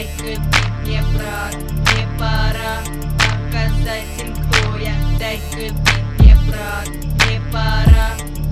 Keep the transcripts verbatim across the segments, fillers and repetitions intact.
дай-ка бит мне, брат, не пора показать им, кто я. Дай-ка бит мне, брат, не пора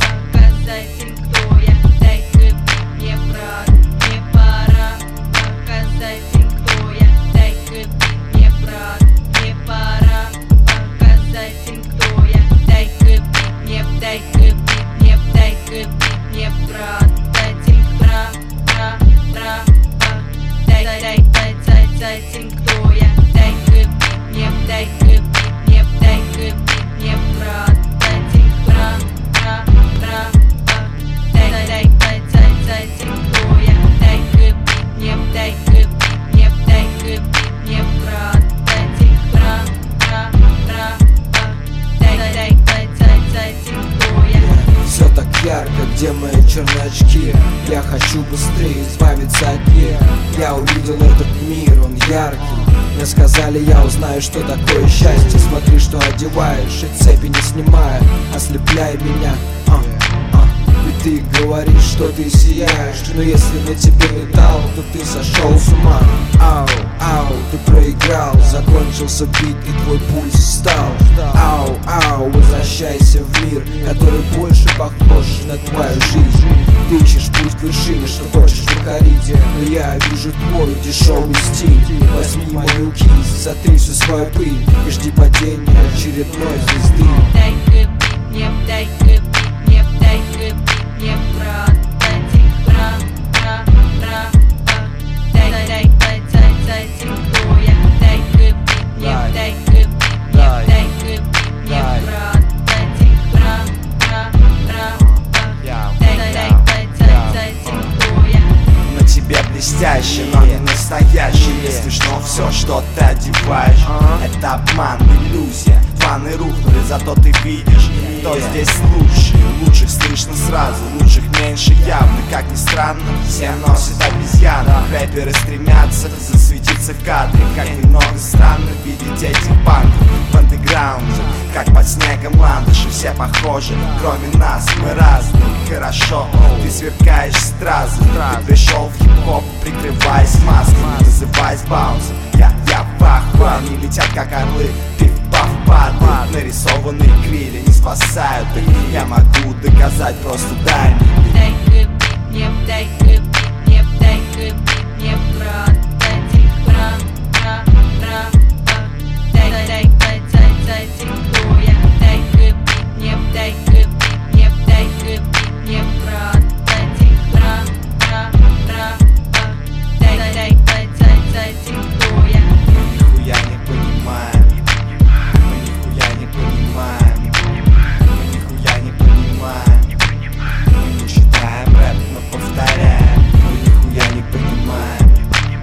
показать им, кто я. Дай-ка бит мне, брат, не пора показать им, кто я. Дай-ка бит мне, брат, не пора показать им, кто я. Дай-ка бит мне, дай-ка бит мне, дай-ка бит мне, брат, дать им бра, бра, бра, бра. Дай, дай, дай, дай, дай, дать им, кто я. Дай-ка бит мне, дай-ка бит мне, дай-ка бит мне, брат, дать им бра, бра, бра, бра. Дай, дай, дай, дай, дай, дать им, кто я. Дай-ка бит мне, дай-ка бит мне, дай-ка бит мне, брат, дать им бра, бра, бра, бра. Дай, дай, дай, дай, дай, дать им, кто я. Все так ярко, где мои черные очки? Я хочу быстрее избавиться от них. Я увидел этот мир, он яркий. Мне сказали, я узнаю, что такое счастье. Смотри, что одеваешь, и цепи не снимая, ослепляй меня. а, а. И ты говоришь, что ты сияешь, но если на тебе металл, то ты сошел с ума. Ау, ау, ты проиграл, закончился бит и твой пульс встал. Ау, ау, возвращайся в мир, который больше похож на твою жизнь. Ты ищешь путь к вершине, что хочешь покорить, но я вижу твой дешевый стиль. Возьми мою кисть, сотри всю свою пыль и жди падения очередной звезды. Дай-ка бит мне, дай-ка бит мне, дай-ка бит мне, брат, дать им бра, бра, бра, бра. Дай, дай, дай, дай, дай, дать им, кто я. Дай-ка бит мне, дай-ка бит мне, дай-ка бит мне, брат, дать им бра, бра, бра, бра. Дай, дай, дай, дай, дай, дать им, кто я. На тебе блестящий, но не настоящий. Не смешно все, что ты одеваешь. Это обман, иллюзия. Фаны рухнули, зато ты видишь, кто здесь лучший. Лучших слышно сразу, лучших меньше явно. Как ни странно, все носят обезьяны. Рэперы стремятся засветиться в кадре. Как немного странно видеть этих панков в андеграунде, как под снегом ландыши. Все похожи, кроме нас, мы разные. Хорошо, ты сверкаешь стразы. Ты пришел в хип-хоп, прикрываясь маской, называясь баунсом. Я, я в ахуе, они летят как орлы. Ты в баф падает, нарисованные крылья не спасают их. Я могу доказать, просто дай мне. Дай-ка бит мне, дай-ка бит мне, дай-ка бит мне, брат, дать им бра, бра, бра, бра. Дай, дай, дай, дай, дай, дать им, кто я. Дай-ка бит мне, дай-ка бит мне, дай-ка бит мне, брат, дать им бра, бра, бра, бра. Дай, дай, дай, дай, дай, дать им, кто я. Мы нихуя не понимаем. Мы нихуя не понимаем. Мы нихуя не понимаем. Мы не читаем рэп, но повторяем. Мы нихуя не понимаем.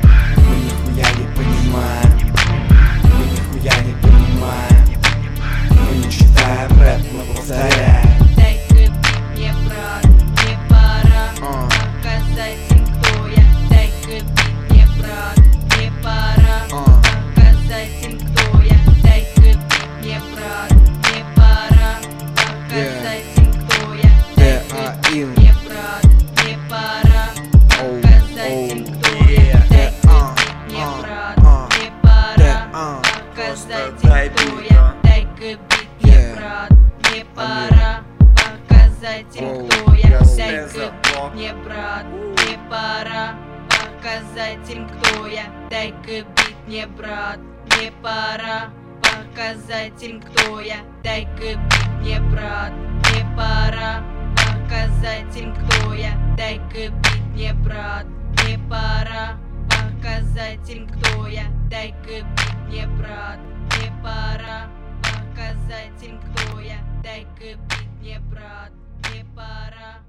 Мы нихуя не понимаем. Мы нихуя не понимаем. Мы не читаем рэп, но повторяем. Дай-ка бит мне, брат, не пора показать им, кто я. Дай-ка бит мне, брат, не пора показать им, кто я. Дай-ка бит мне, брат, не пора показать им, кто я. Дай-ка бит мне, брат, не пора показать им, кто я. Дай-ка бит мне, брат, не пора показать им, кто я. Дай-ка бит мне, брат, не пора показать им, кто я. Дай-ка бит мне, брат, не пора показать им, кто я. Дай-ка бит мне, брат, не пора показать им, кто я. Дай-ка бит мне, брат, не пора показать им, кто я. Дай-ка бит мне, брат, не пора показать им, кто я. Дай-ка бит мне, брат, не пора показать им, кто я. Дай-ка бит мне, брат, не пора